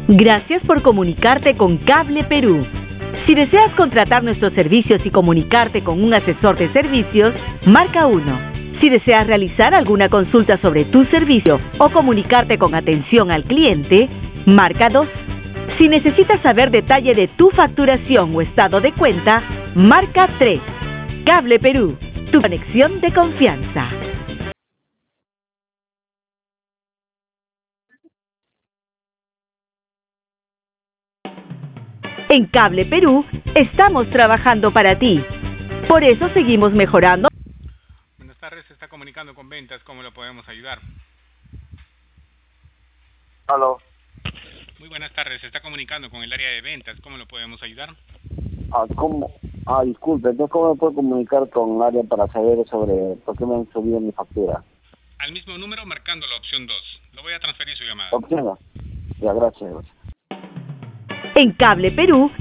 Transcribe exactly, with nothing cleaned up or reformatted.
Gracias por comunicarte con Cable Perú. Si deseas contratar nuestros servicios y comunicarte con un asesor de servicios, marca uno. Si deseas realizar alguna consulta sobre tu servicio o comunicarte con atención al cliente, marca dos. Si necesitas saber detalle de tu facturación o estado de cuenta, marca tres. Cable Perú, tu conexión de confianza. En Cable Perú estamos trabajando para ti. Por eso seguimos mejorando. Buenas tardes, se está comunicando con ventas, ¿cómo lo podemos ayudar? Aló. Muy buenas tardes, se está comunicando con el área de ventas, ¿cómo lo podemos ayudar? Ah, ¿cómo? Ah, disculpe, entonces ¿cómo me puedo comunicar con el área para saber sobre por qué me han subido mi factura? Al mismo número marcando la opción dos. Lo voy a transferir su llamada. Opción. Ya, gracias. En Cable Perú